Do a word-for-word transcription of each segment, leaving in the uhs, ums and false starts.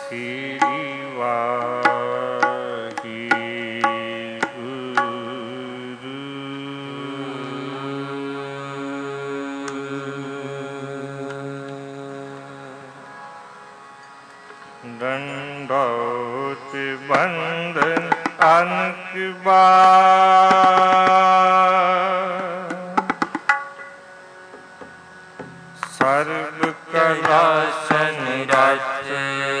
दंडोत बंधन अनक बार सर्व कला संरच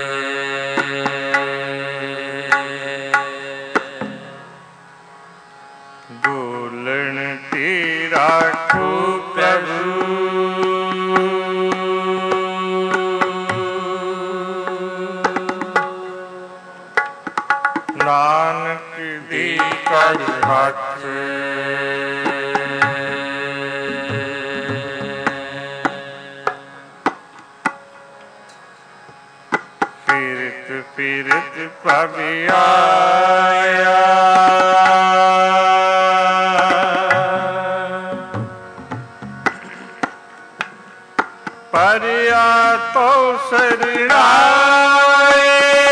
बोलन तेरा ठो प्रभु नानक दी कर हथ फिरत फिरत प्रभ आया परया तो शरणाए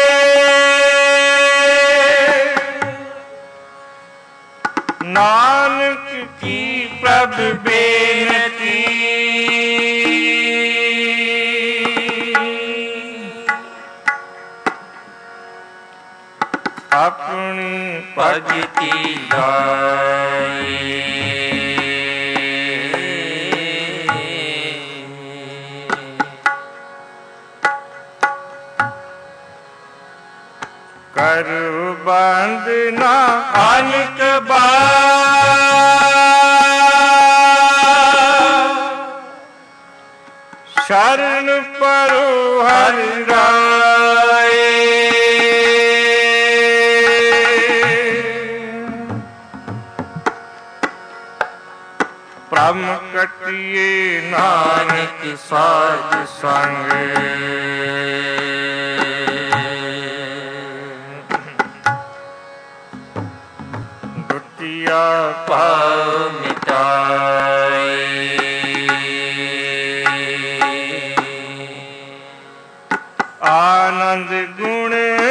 नानक की प्रभ बेनती अपनी भगति गाए करो बंदना अनक बार शरण परो हर राय प्रम कटिए नानक साध संग दुतिया पाव मिटाए आनंद गुण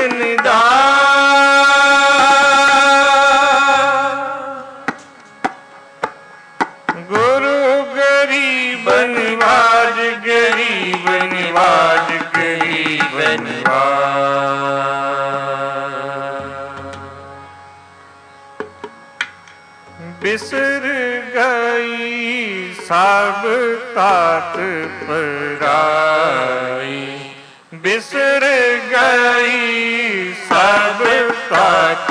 निधान गुरु गरीब निवाज गरीब निवाज गरीब निवाज बिसर गई सब तात पराई बिसर गई सब तात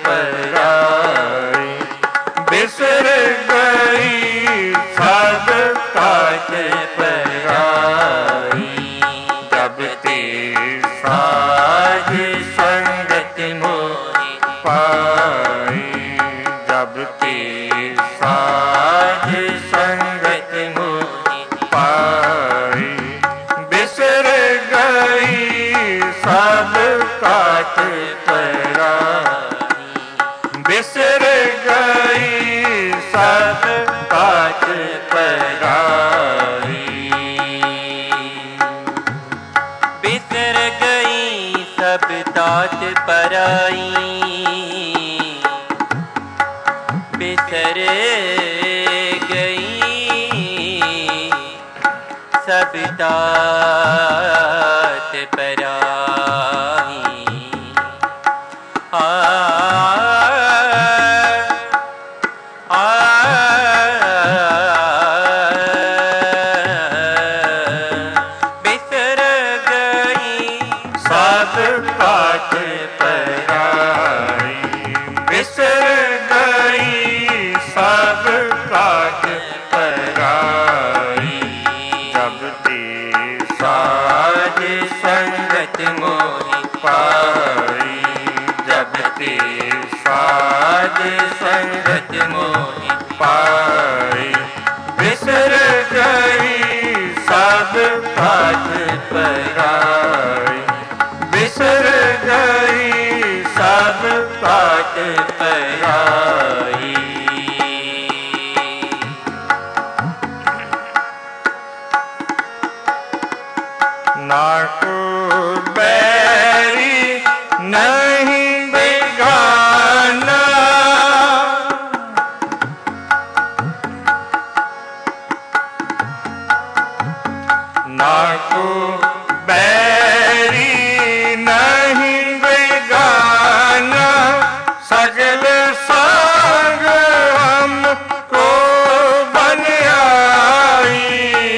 पराई बिसर गई सब तात पराई जब ते साध संगत मोहि पाई जब ते साध संगत मोहि पाई बिसर गई सब तात पराई बिसर गई सब तात पराई बिसर गई सब तात पराई बिसर गई सब तात पराई आ आ बिसर गई सब तात पराई बिसर गई सब तात पराई जब ते साध संगत मोहि पाई जब ते साध संगत मोहि पाई बिसर गई सब तात पराई बिसर गई सब तात पराई ना को बैर नाकू बैरी नहीं बेगाना, सगल संग हमको बन आई।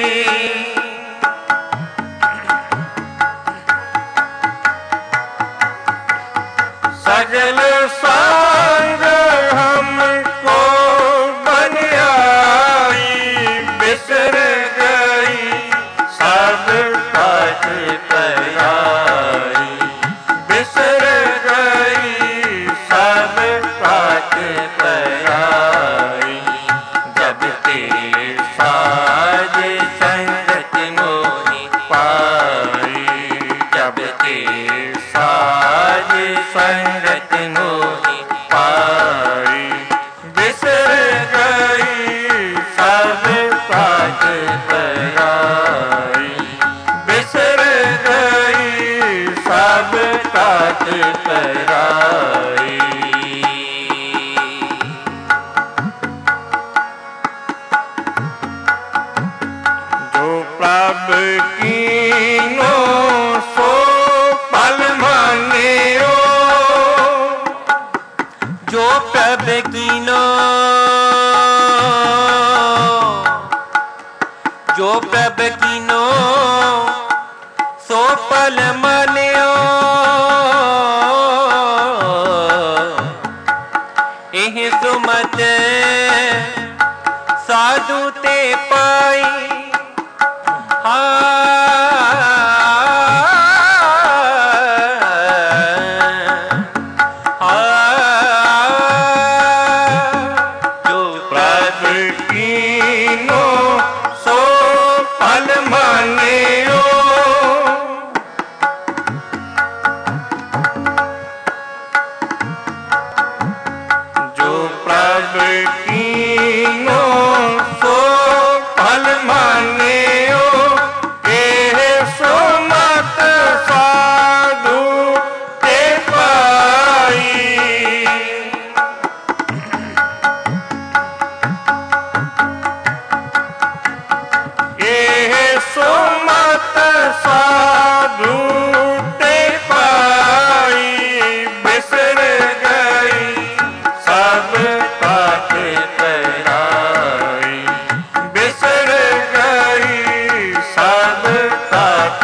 सगल संग हमको बन आई, बिसर गई सब काज पराई, बिसर गई सब काज पराई। जब तेरे साज संगत मोहि पाई, जब तेरे साज संगत मोहि पाई, बिसर गई सब काज पराई, बिसर गई सब काज पराई। जो प्रभ कीनो सो पल मानियो, जो प्रभ कीनो, जो प्रभ कीनो सो पल मानियो। एह सुमत साधु ते पाई, जो प्रभ कीनो सो पल मानियो, जो प्रभ कीनो सो पल मानियो। एह सुमत साधु ते पाई, एह सुमत साधु ते पाई, बिसर गई सब काज पराई, बिसर गई सब काज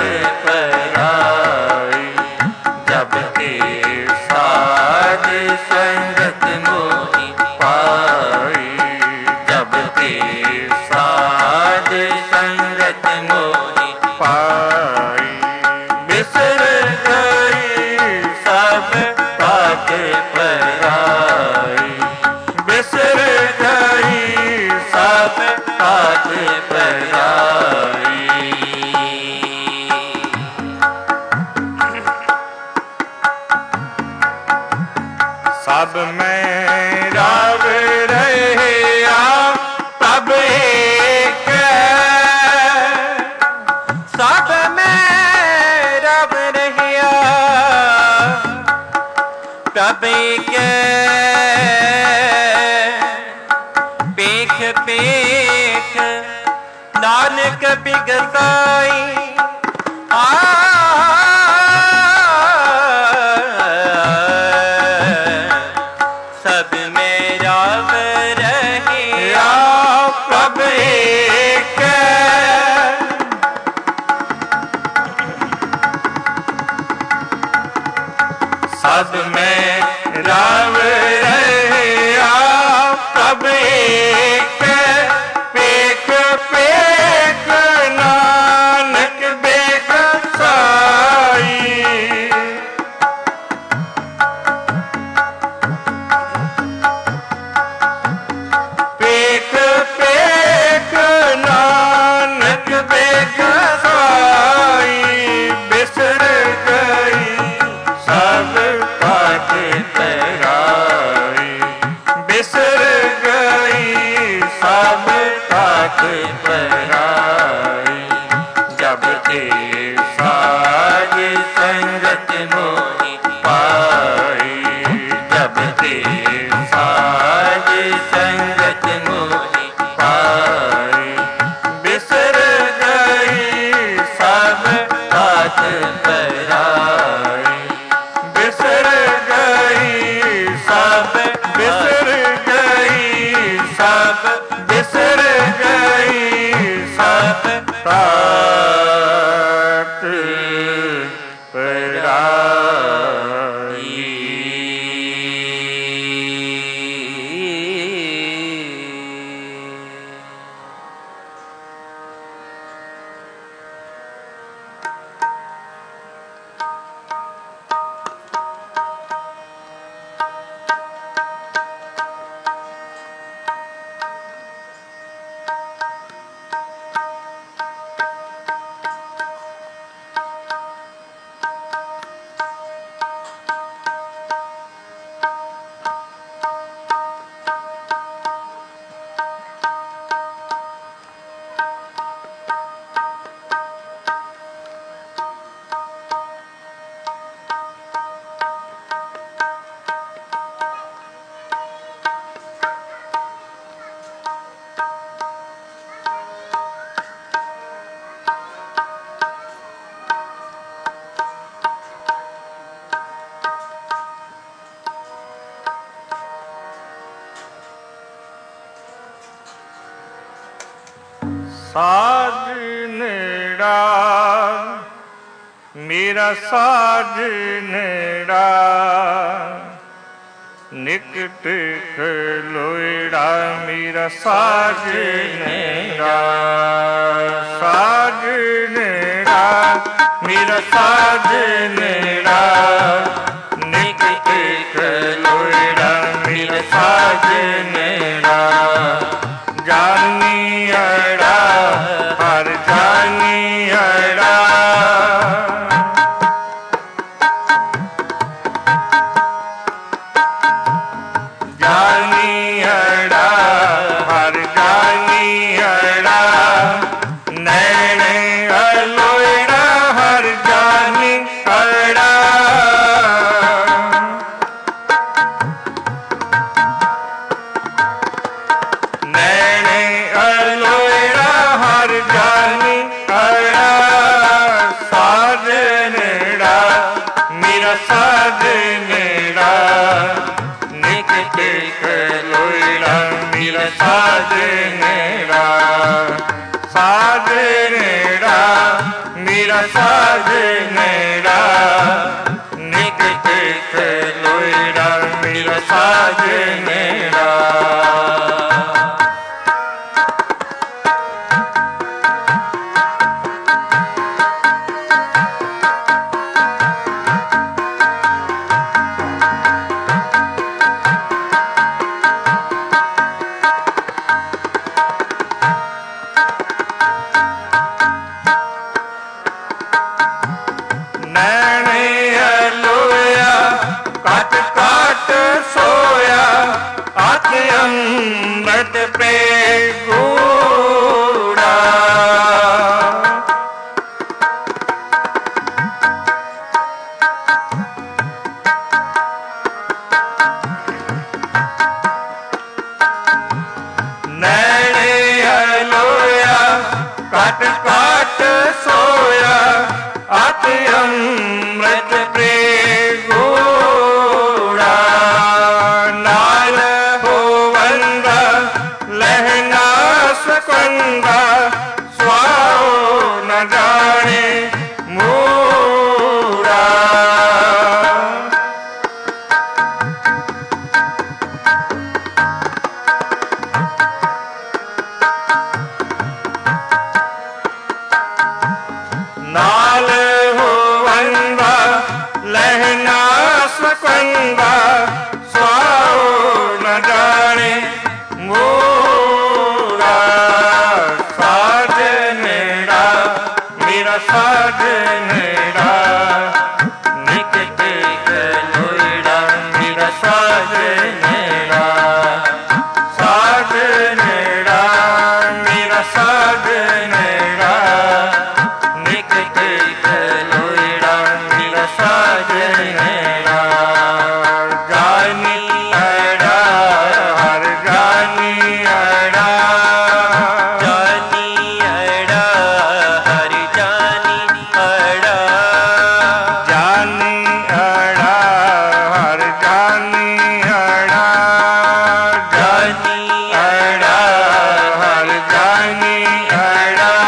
पराई। जब तेरे साज संगत मोहि पाई, जब तेरे साज संगत मोहि पाई, बिसर गई सब काज पराई, बिसर गई सब काज पराई। सब में रव रहिया तब एक, सब में रब रहिया प्रभ के। पेख पेख नानक बिगसाई, आ सब में रब रहिया प्रभ एक, सब में रव रहिया प्रभ एक। पेख पेख नानक बेकसाई, पेख पेख नानक बेकसाई, बिसर गई सब काज पराई, बिसर गई सब काज पराई। जब तेरे साज संगत मोहि पाई, जब तेरे साज संगत मोहि पाई, बिसर गई तात पराई। साजनेड़ा मेरा साजनेड़ा निकट खलोड़ा मेरा साजनेड़ा साजनेड़ा मेरा साजनेड़ा निकट खलोड़ा मेरा साजनेड़ा जानी अड़ा हर जानी अड़ा जानी अड़ा हर जानी अड़ा नैने अलोड़ा हर जानी अड़ा साजनेड़ा निकट खलोड़ा मेरा साजनेड़ा साजनेड़ा मेरा साजनेड़ा निकट खलोड़ा मेरा साजनेड़ा अमृत पे गूड़ा नैने अलोया काट काट सोया अति अमृत पे गूड़ा नाल लहना सकंदा स्वाओ न जाने मूड़ा नाल हो वंदा लहना सकंदा स्वाओ न जाने मूड़ा साजनेड़ा मेरा साजनेड़ा निकट खलोड़ा मेरा साजनेड़ा साजनेड़ा मेरा साजनेड़ा निकट खलोड़ा मेरा साजनेड़ा जानी अड़ा हर जानी अड़ा जानी अड़ा हर जानी अड़ा जानी अड़ा हर जानी अड़ा जानी अड़ा हर जानी अड़ा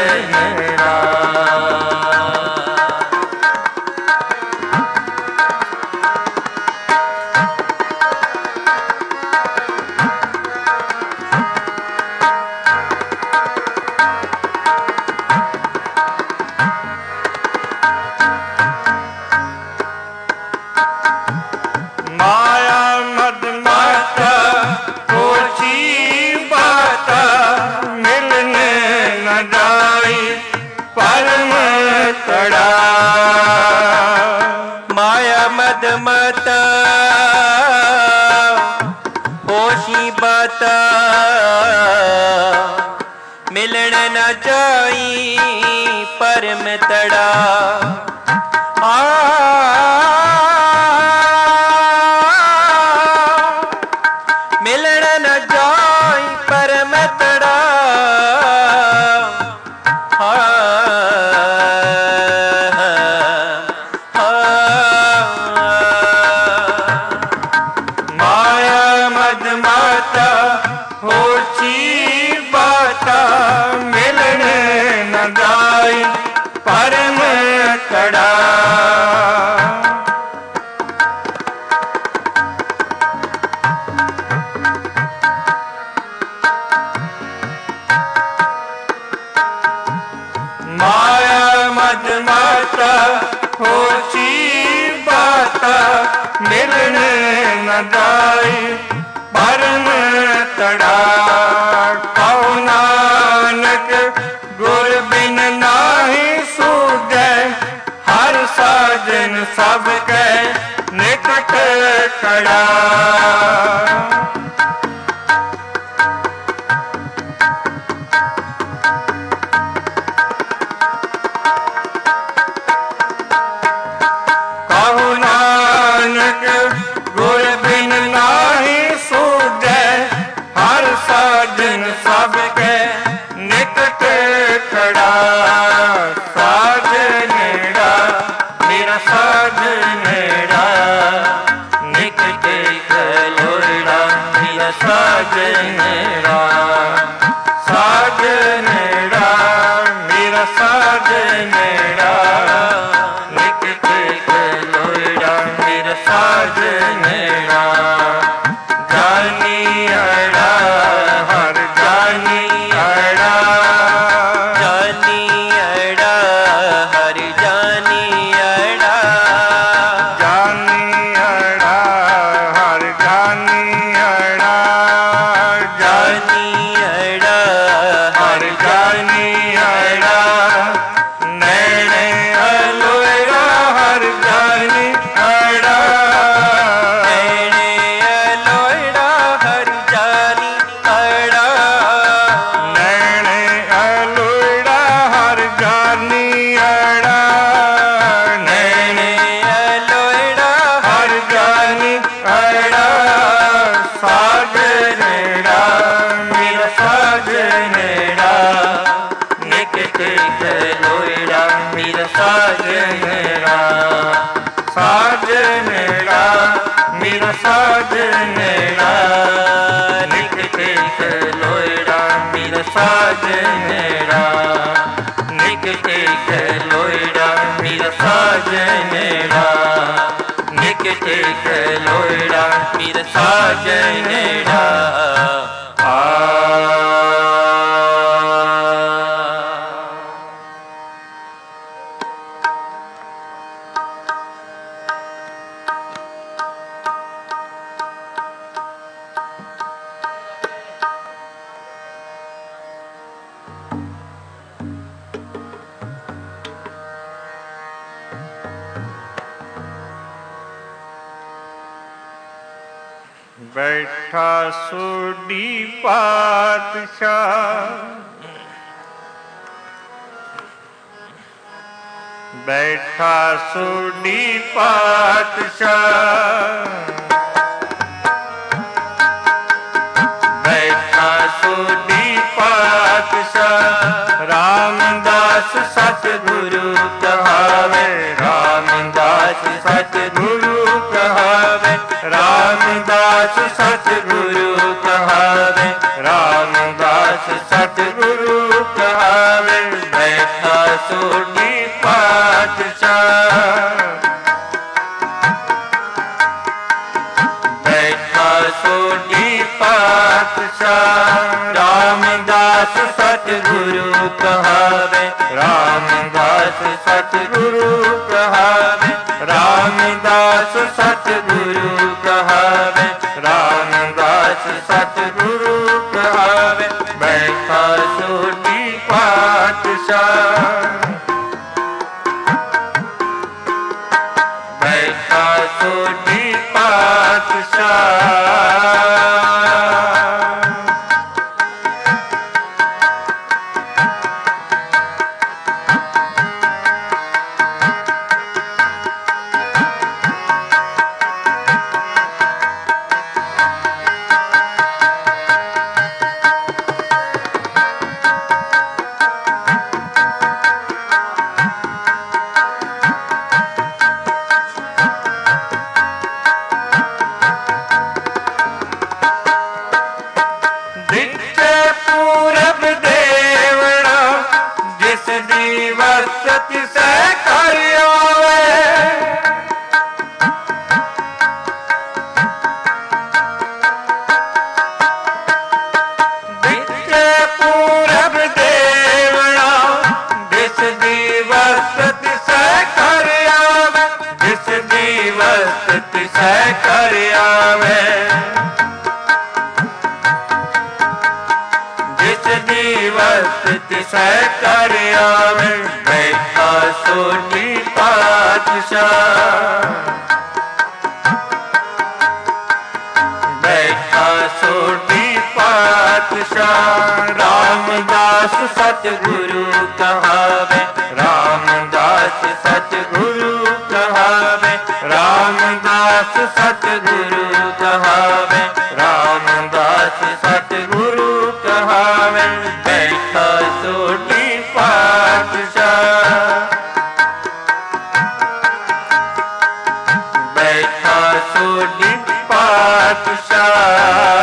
होशी बाता मिलन न जाई परम तड़ा आ मिलन न जाई परम तड़ा परम तड़ा माया मद माता होशी बाता मिलन न जाई परम तड़ा कहो नानक गुर बिन नाही सूझै हर साजन सब के निकट खड़ा कहो नानक गुर बिन नाही सूझै हर साजन सब के निकट खड़ा साजनेड़ा मेरा साजनेड़ा निकट खलोड़ा मेरा साजनेड़ा साजनेड़ा मेरा साजनेड़ा निकट खलोड़ा मेरा साजनेड़ा जानी अड़ा हर जानी अड़ा जानी अड़ा हर जानी अड़ा जानी अड़ा हर जानी अड़ा जानी अड़ा हर जानी अड़ा नैने अलोरा हर जानी अड़ा नैने अलोड़ा हर जानी अड़ा नैने अलोरा हर जानी अड़ा नैने अलोड़ा हर जानी अड़ा साजनेड़ा मेरा साजनेड़ा निकट खलोड़ा मेरा साजनेड़ा साजनेड़ा मेरा साजनेड़ा निकट खलोड़ा मेरा साजनेड़ा निकट खलोड़ा मेरा साजनेड़ा निकट खलोड़ा मेरा साजनेड़ा बैठा सोडी पातशाह बैठा सोडी पातशाह बैठा सोडी पातशाह रामदास सतगुरु कहावे रामदास सतगुरु कहावे रामदास सतगुरु कहावे रामदास सतगुरु कहावे ਸੋਢੀ ਪਾਤਸ਼ਾਹ ਬੈਠਾ ਸੋਢੀ ਪਾਤਸ਼ਾਹ ਰਾਮਦਾਸ ਸਤਿਗੁਰੂ ਕਹਾਵੇ ਰਾਮਦਾਸ ਸਤਿਗੁਰੂ ਕਹਾਵੇ ਰਾਮਦਾਸ ਸਤਿਗੁਰੂ ਕਹਾਵੇ ਰਾਮਦਾਸ ਸਤਿਗੁਰੂ ਕਹਾਵੇ ਬੈਠਾ ਸੋਢੀ ਪਾਤਸ਼ਾਹ ਬੈਠਾ ਸੋਢੀ ਪਾਤਸ਼ਾਹ ਰਾਮਦਾਸ ਸਤਿਗੁਰੂ ਕਹਾਵੇ ਰਾਮਦਾਸ ਸਤਿਗੁਰੂ ਕਹਾਵੇ ਰਾਮਦਾਸ ਸਤਿਗੁਰੂ ਕਹਾਵੇ ਰਾਮਦਾਸ ਸਤਿਗੁਰੂ ਕਹਾਵੇ ਬੈਠਾ ਸੋਢੀ ਪਾਤਸ਼ਾਹ ਬੈਠਾ ਸੋਢੀ ਪਾਤਸ਼ਾਹ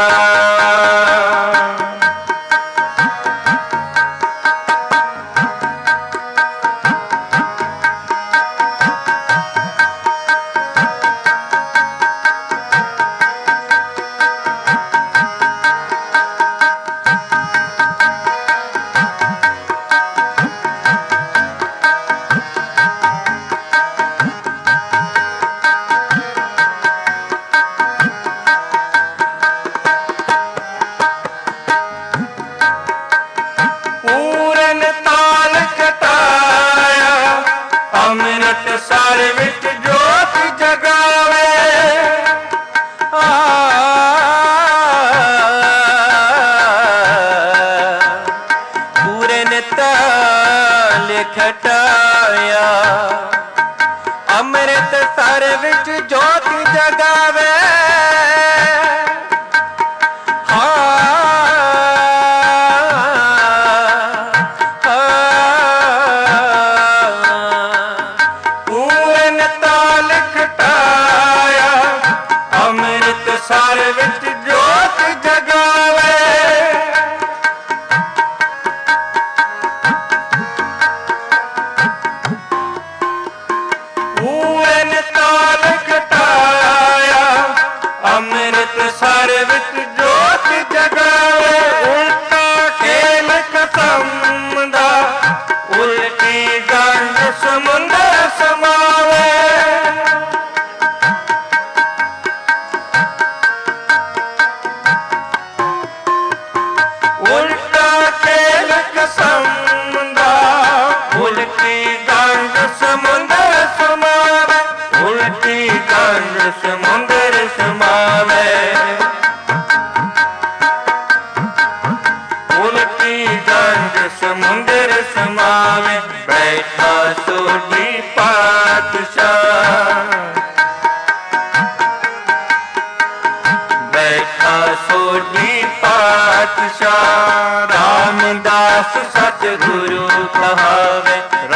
ਰਾਮਦਾਸ ਸਤਿਗੁਰੂ ਕਹਾਵੇ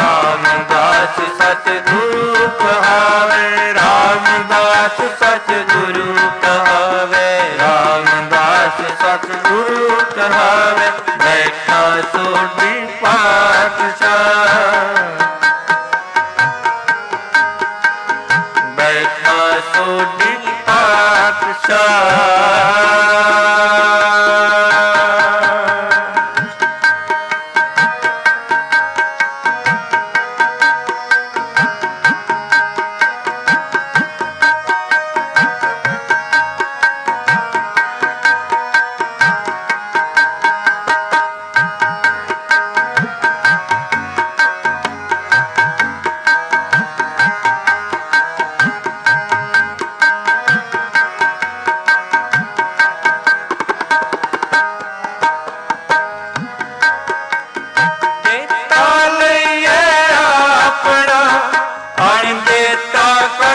ਰਾਮਦਾਸ ਸਤਿਗੁਰੂ ਕਹਾਵੇ ਰਾਮਦਾਸ ਸਤਿਗੁਰੂ ਕਹਾਵੇ ਰਾਮਦਾਸ ਸਤਿਗੁਰੂ ਕਹਾਵੇ ਬੈਠਾ ਸੋਢੀ ਪਾਤਸ਼ਾਹ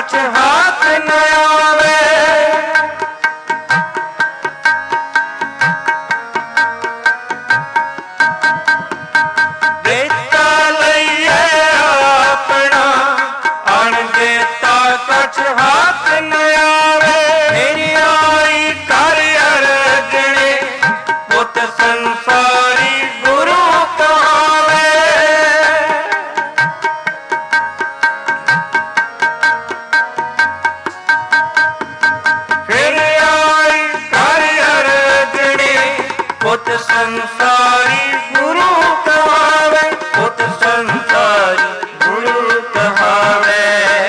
कछ हाथ न आवे। देता लइए अपना अण देता कछ हाथ न आवे। मेरी आई कर अर्जने पुत संसारी गुरु कहावे। फिर आई कर अर्जने पुत संसारी गुरु कहावे। पुत संसारी गुरु कहावे।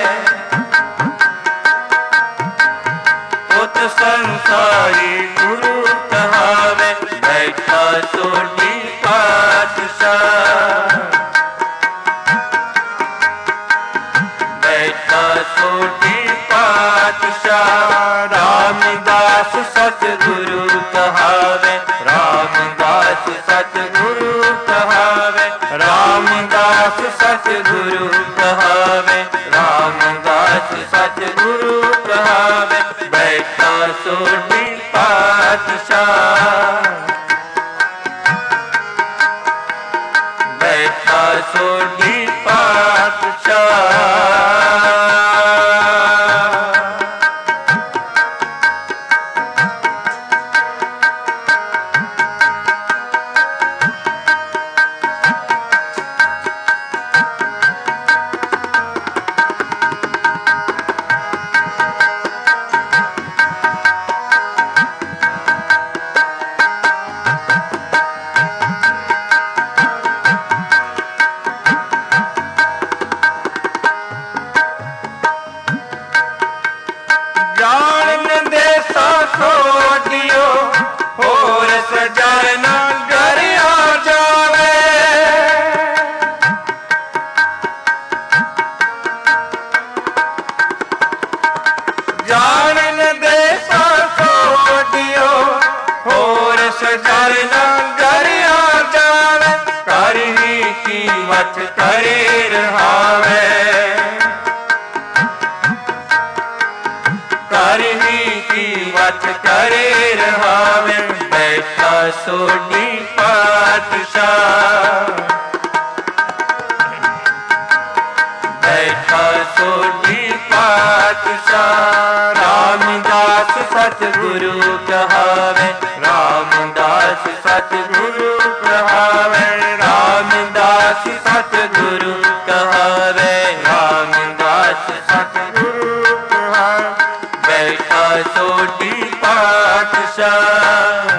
पुत संसारी गुरु कहावे। बैठा सोढ़ी पातशाह। बैठा सोढ़ी पातशाह। रामदास सतगुरु कहावे। रामदास सतगुरु कहावे। रामदास सतगुरु कहावे। रामदास सतगुरु कहावे। बैठा सोढ़ी पातशाह। बैठा सोढ़ी पातशाह। करे रहावे। करही की वत करे रहावे। बैठा सोढ़ी पातशाह। बैठा सोढ़ी पातशाह। रामदास सतगुरु कहावे। रामदास सतगुरु कहावे। रामदास सतगुरु कहावे। रामदास सतगुरु कहावे। बैठा सोढ़ी पातशाह।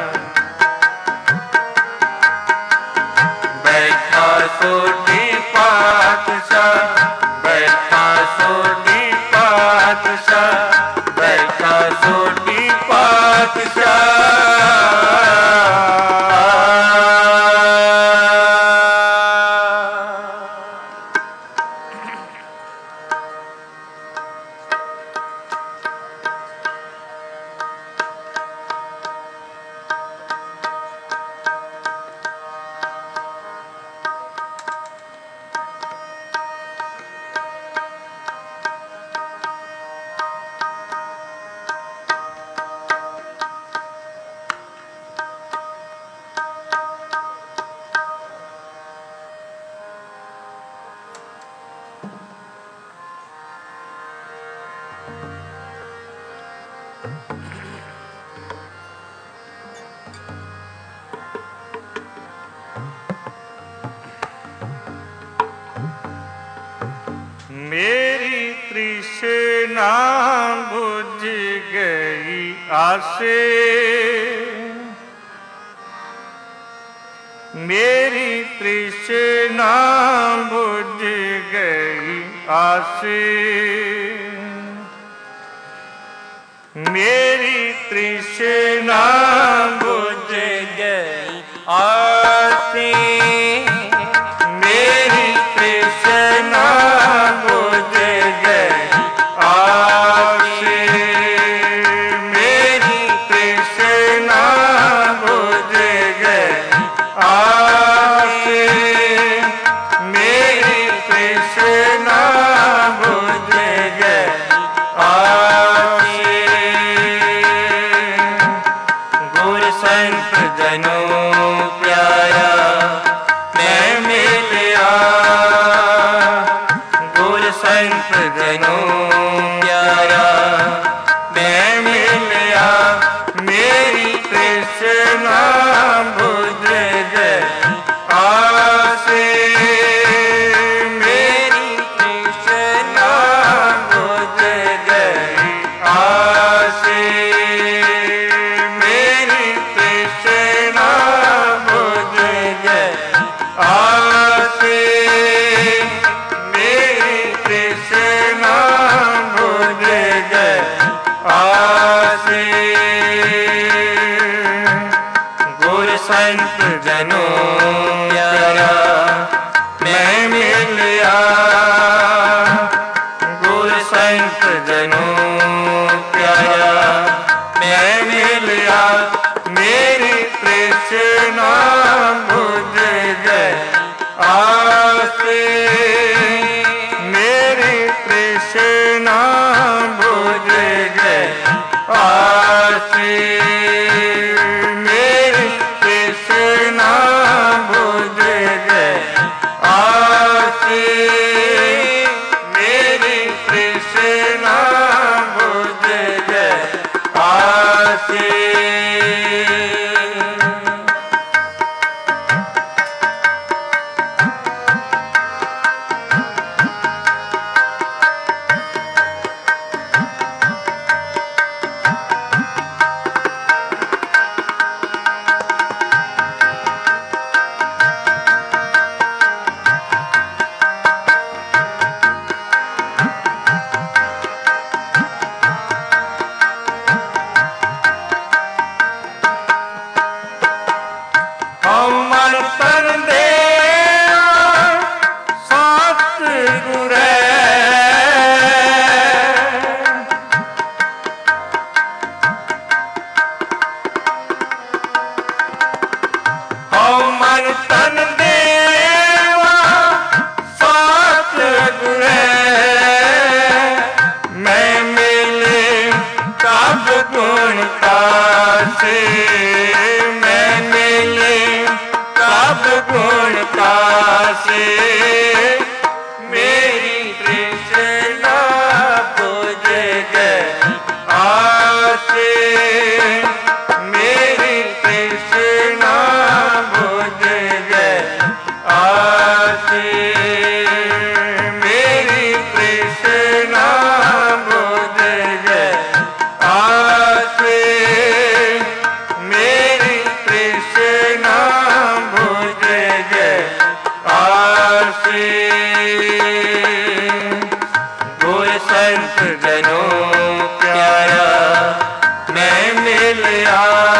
बैठा सोढ़ी पातशाह। बैठा सोढ़ी पातशाह। बैठा सोढ़ी पातशाह। मेरी तृष्णा बुझ गई आसे। मेरी तृष्णा बुझ गई आसे। मेरी तृष्णा बुझ गई आसे। मेरी तृष्णा बुझ गई आसे। मेरी तृष्णा बुझ गई आसे। मेरी तृष्णा बुझ गई से मैं मिले कब गुण कासे मेरी तृष्णा बुझ गई आसे मेरी तृष्णा बुझ गई आसे मेरी तृष्णा बुझ गई आसे मेरी तृष्णा बुझ गई आसे गुर संत जनों प्यारा मैं मिलिया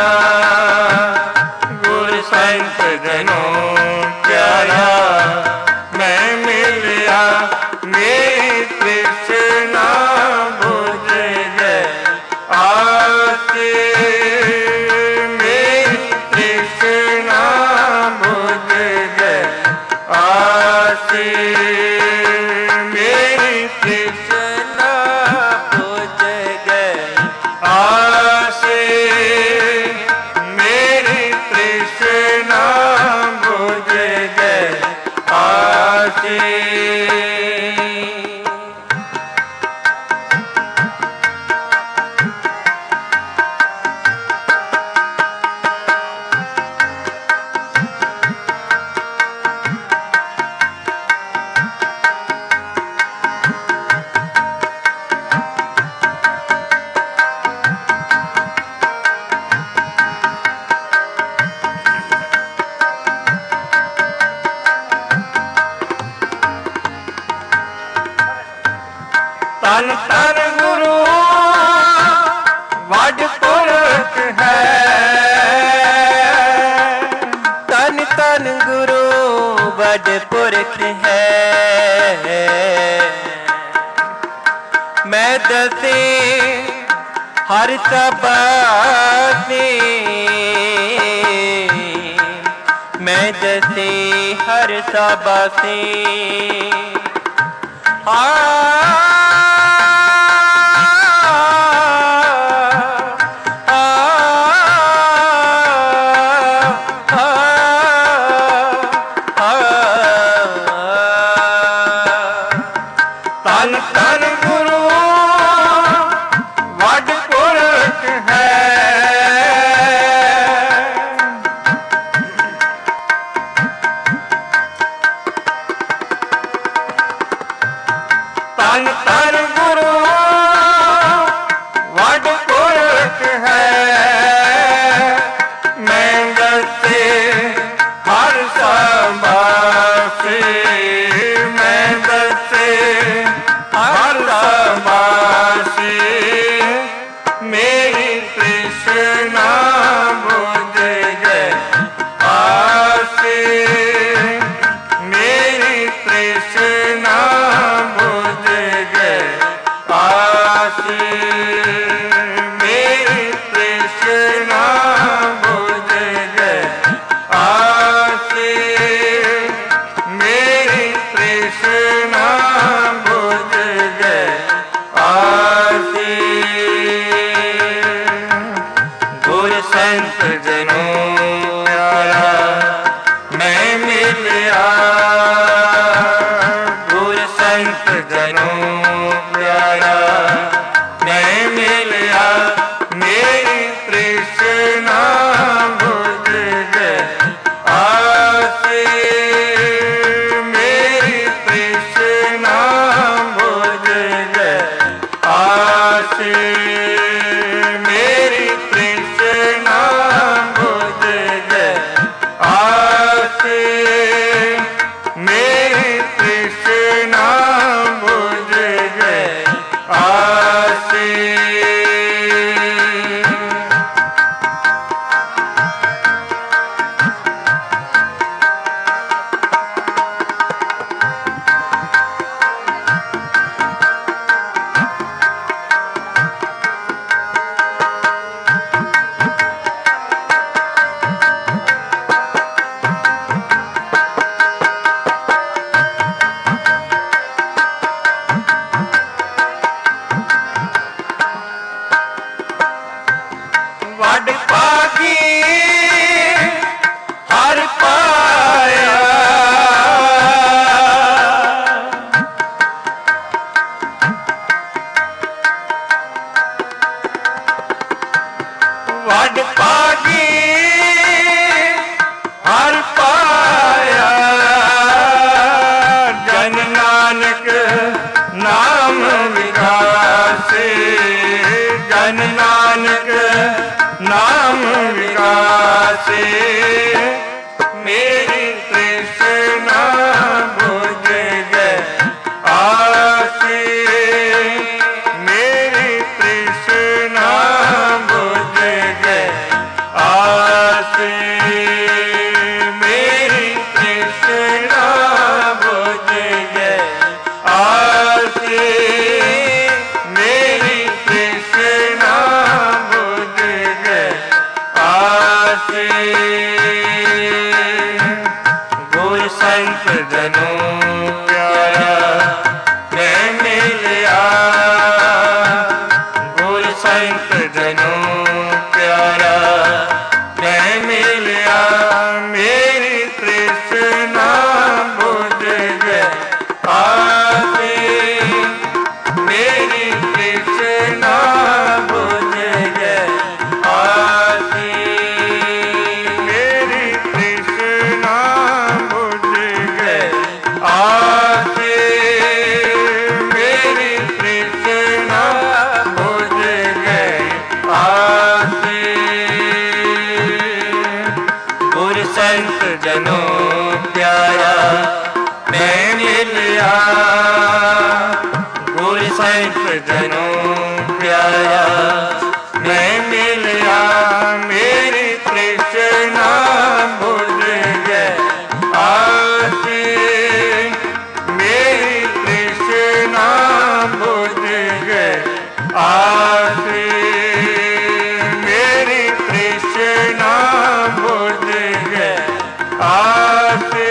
गुर संत जनों प्यारा मैं मिलिया मेरी तृष्णा बुझ गई आसे मेरी तृष्णा बुझ गई आसे मेरी तृष्णा बुझ गई आसे मेरी तृष्णा बुझ गई आसे तन तन गुरु वड पुरख है तन तन गुरु बड़ पुरख है मैं दसे हर सबासे मैं दसे हर सबासे तन तन गुरु वड पुरख है तन तन गुरु वड पुरख है मैं दसे हर सबासे मैं दसे हर सबासे मेरी तृष्णा बुझ गई आसे मेरी तृष्णा बुझ गई आसे मेरी तृष्णा बुझ गई आसे मेरी तृष्णा बुझ गई आसे गुर संत जनों प्यारा मैं मिलिया गुर संत जनों प्यारा मैं मिलिया मेरी तृष्णा बुझ गई आसे मेरी तृष्णा बुझ गई आसे मेरी तृष्णा बुझ गई आसे मेरी तृष्णा बुझ गई आसे नानक नाम विकासे मेरी तृष्णा बुझ गए आसे मेरी तृष्णा बुझ गए आसे मेरी तृष्णा बुझ गए आसे मेरी तृष्णा बुझ गए आसे गुरु संत जनों प्यारा मैं मिलिया गुरु संत जनों प्यारा मैं मिलिया मेरी तृष्णा बुझ गए आसे मेरी तृष्णा बुझ गए आसे मेरी तृष्णा बुझ गए आसे मेरी तृष्णा बुझ गए आसे गुरु संत जनों प्यारा मैं मिलिया गुरु संत जनों प्यारा मैं मिलिया मेरी तृष्णा बुझ गए आसे मेरी तृष्णा बुझ गए आसे मेरी तृष्णा बुझ गए आसे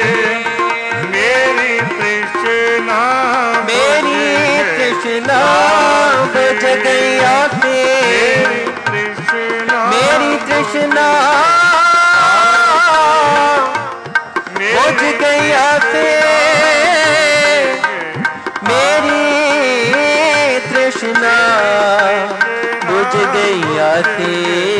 मेरी तृष्णा मेरी तृष्णा बुझ गई आसे तृष्णा मेरी तृष्णा बुझ गई आसे मेरी तृष्णा बुझ गई आसे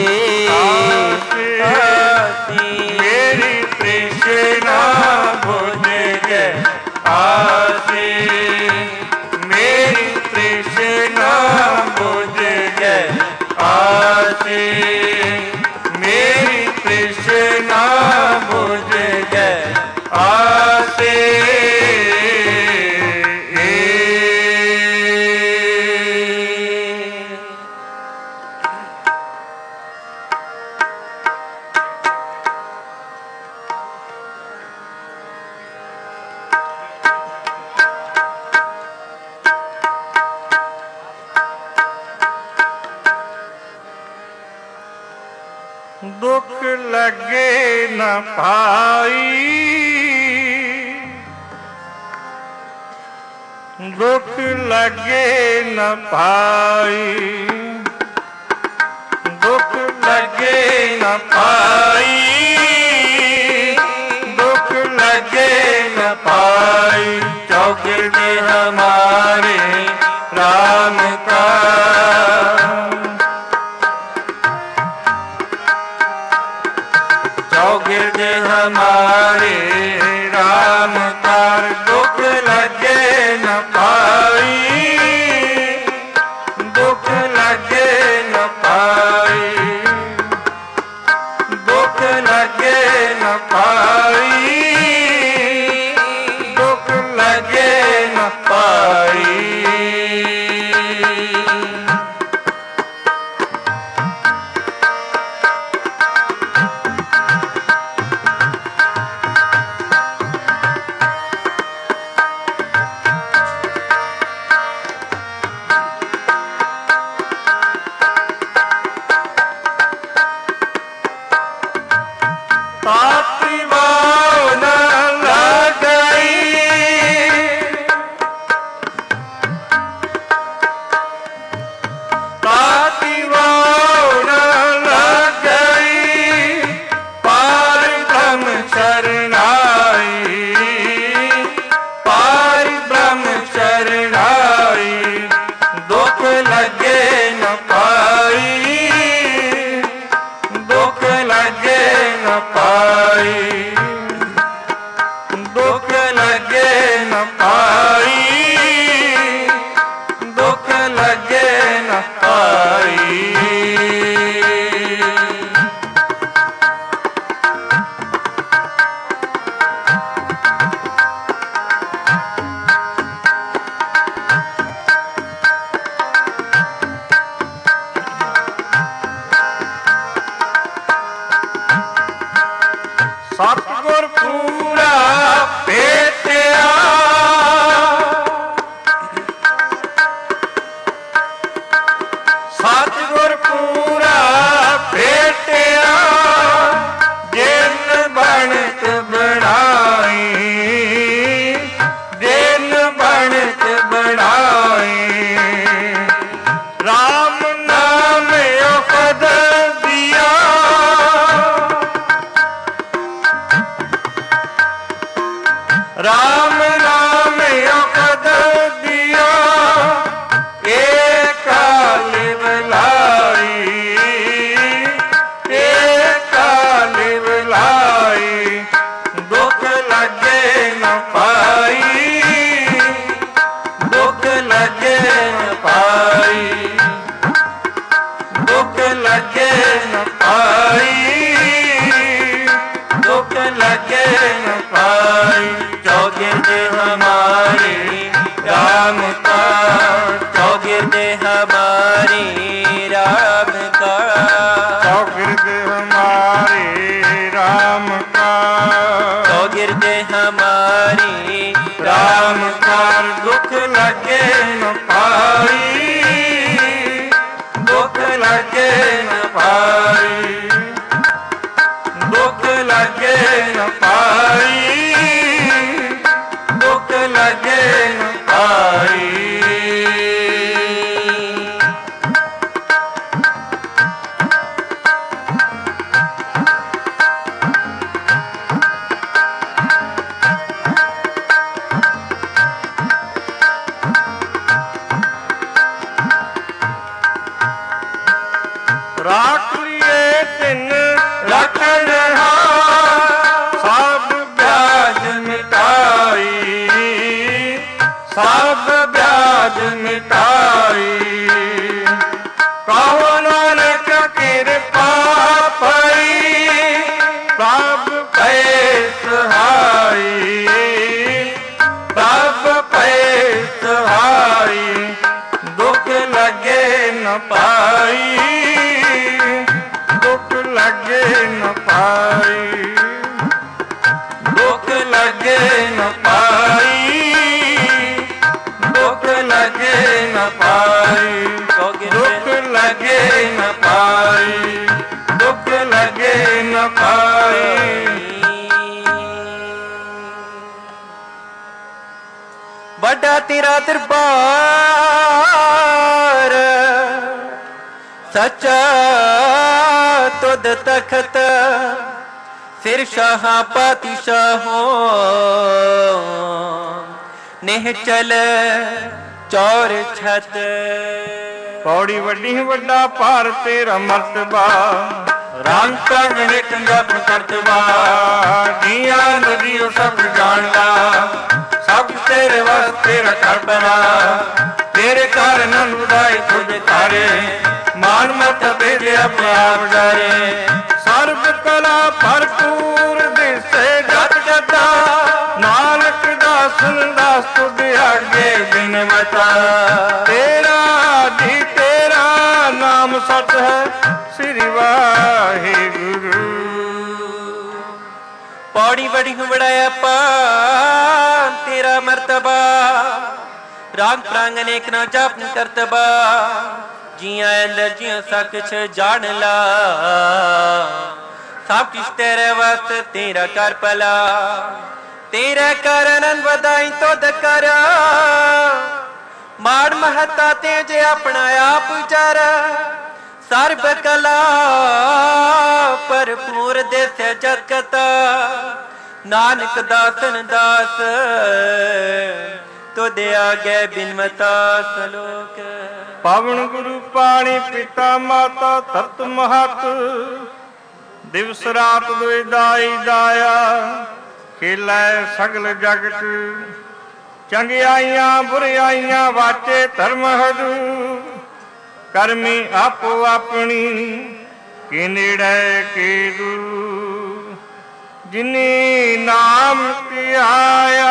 मेरी तृष्णा बुझ गए आसे मेरी तृष्णा बुझ गए आसे मेरी तृष्णा बुझ गए आसे दुख लगे न पाई दुख लगे न पाई दुख लगे न पाई दुख लगे न पाई चौगिर्द हमारे राम का चौगिर्द हमारे राम का दुख लगे न पाई दुख लगे न पाई दुख राम नाम औखद दिया एक लिव लाई, एक लिव लाई, दुख लगे न पाई, दुख लगे न पाई, दुख लगे न पाई, दुख लगे न पाई। चौगिर्द हमारी राम का, चौगिर्द हमारी राम का, चौगिर्द हमारे राम का, चौगिर्द हमारी राम का। दुख लगे न पाई, दुख लगे न पाई, दुख लगे न पाई, दुख लगे न पाई। राख लिए तिन रखन सब ब्याज मिटाई, सब ब्याज मिटाई। कहो नानक कृपा पई, सब पे सहाई, सब पे सहाई। दुख लगे न पाई, दुख लगे न पाई, दुख लगे न पाई, दुख लगे न पाई, दुख लगे न पाई, दुख लगे न पाई। बड़ा तेरा दरबार सच्चा तुद तखत, फिर शाह पातिशाहों नेह चल चौर छत। पौड़ी वड्डी वड्डा पार तेरा मर्तबा, राम का गणित जप करतबा। जिया नदियों सब जानला, सब तेरे वास्ते कर बना। तेरे कारण उदाई तुझ तारे, मान मत भेजे अपने आप डरे। सर्व कला भरपूर दिसे जत जता, नानक दासन दास तुझ आगे बिन बता। तेरा जी तेरा नाम सच है, श्री वाहिगुरु। पौड़ी बड़ी बड़ाया पान तेरा मर्तबा, राग प्रांग अनेक ना जाप करतबा। जिया अंदर जिया सब कुछ जान ला, सब कुछ तेरे वास्ते तेरा कर पला। तेरे कारण बधाई तो दकर, माड़ महता ते जे अपना आप उचार। सर्व कला भरपूर देश जगत, नानक दासन दास तो दे आगे बिनमता सलोक। पावन गुरु पाणी पिता माता धरत महत, दिवस रात दुई दाई दाया। खेलै सगल जगत, चंगियाइयां बुराइयां वाचे धर्म हदू। करमी आपो अपनी कि नेड़े के दू। जिनी नाम धियाया,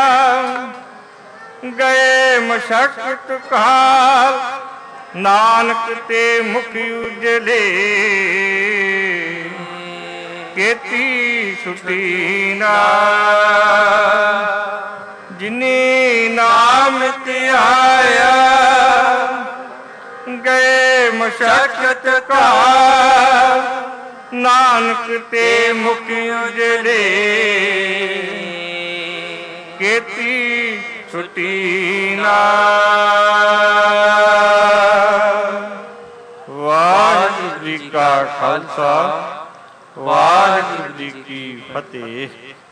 गए मशक्कत काल। नानक ते मुख उजले, केती छुटी नाल। जिनी नाम धियाया, गए मशक्कत काल। नानक ते मुख उजले, केती छुटी नाल। वाहिगुरू जी का खालसा, वाहिगुरू जी की फतेह।